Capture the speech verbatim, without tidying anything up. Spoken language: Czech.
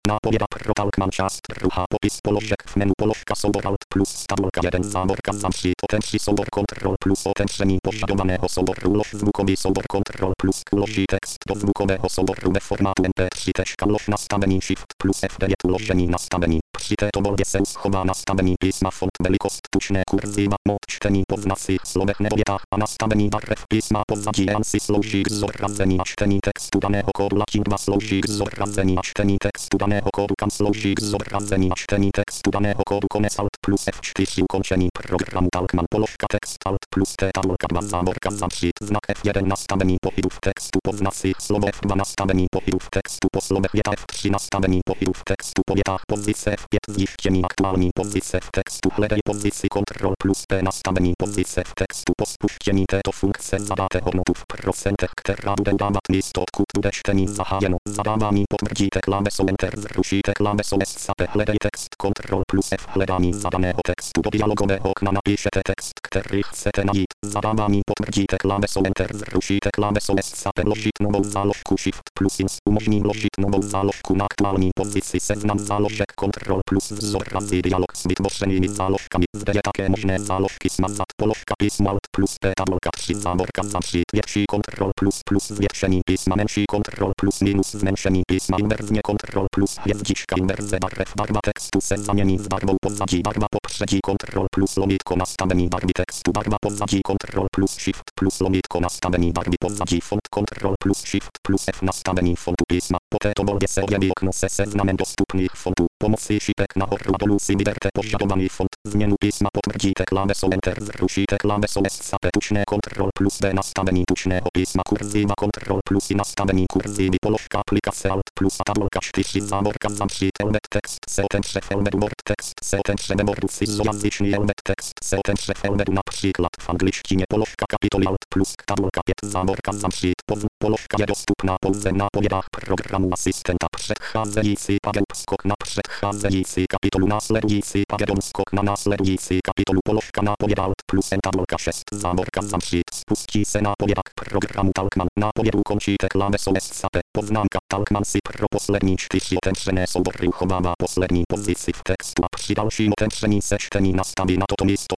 Nápověda pro Talkman část druhá. Popis položek v menu položka soubor Alt plus tabulka jeden závorka zamčit otevři soubor Ctrl plus otevření požadovaného souboru ulož zvukový soubor Ctrl plus uloží text do zvukového souboru ve formátu em pé tři tečka ulož nastavení Shift plus ef devět uložení nastavení. Při této volbě se uschová nastavení písma font velikost tučné kurziva mod čtení po znacích slovech nebo větách a nastavení barev písma pozadí ANSI slouží k zobrazení a čtení textu daného kódu Latin dva slouží k zobrazení a čtení textu daného kódu CAN slouží k zobrazení a čtení textu daného kódu konec Alt plus ef čtyři ukončení programu Talkman položka text Alt plus T tabulka dva závorka zamčit znak ef jedna nastavení pohybu v textu po znacích slovo ef dva nastavení pohybu v textu po slovech věta ef tři nastavení pohybu v textu po větách pozice ef pět zjištění aktuální pozice v textu hledej pozici Ctrl plus P nastavení pozice v textu po spuštění této funkce zadáte hodnotu v procentech, která bude udávat místo odkud bude čtení zahájeno. Zadávání potvrdíte klávesou Enter zrušíte klávesou Escape hledej text Ctrl plus F hledání zadaného textu do dialogového okna napíšete text, který chcete najít. Zadávání potvrdíte klávesou Enter zrušíte klávesou Escape vložit novou záložku Shift plus Ins umožní vložit novou záložku na aktuální pozici seznam záložek Ctrl plus zobrazí dialog s vytvořenými záložkami. Zde je také možné záložky smazat položka písmo Alt plus P tabulka tři závorka zamčit větší Ctrl plus plus zvětšení písma menší Ctrl plus minus zmenšení písma inverzně Ctrl plus hvězdička inverze barev barva textu se zamění s barvou pozadí barva popředí Ctrl plus lomítko nastavení barvy textu barva pozadí Ctrl plus Shift plus lomítko nastavení barvy pozadí font Ctrl plus Shift plus F nastavení fontu písma. Po této volbě se objeví okno se seznamem dostupných fontů. Pomocí šipek nahoru a dolů si vyberte požadovaný font. Změnu písma potvrdíte klávesou Enter zrušíte klávesou Escape tučné Ctrl plus B nastavení tučného písma kurziva Ctrl plus I nastavení kurzivy položka aplikace Alt plus a tabulka čtyři závorka zamčit Elbet text se otevře v Elbedu Word text se otevře ve Wordu cizojazyčný Elbet text se otevře v Elbedu například v angličtině položka kapitoly Alt plus tabulka pět závorka zamčit pozn položka je dostupná pouze na povědách programu asistenta předcházející pageu skok na předcházející kapitolu následující pagedon skok na následující kapitolu položka nápověd Alt plus N tabulka šest závorka zamčit spustí se nápověda k programu Talkman nápovědu končíte klávesou Escape poznámka Talkman si pro poslední čtyři otevřené soubory uchovává poslední pozici v textu a při dalším otevření se čtení nastaví na toto místo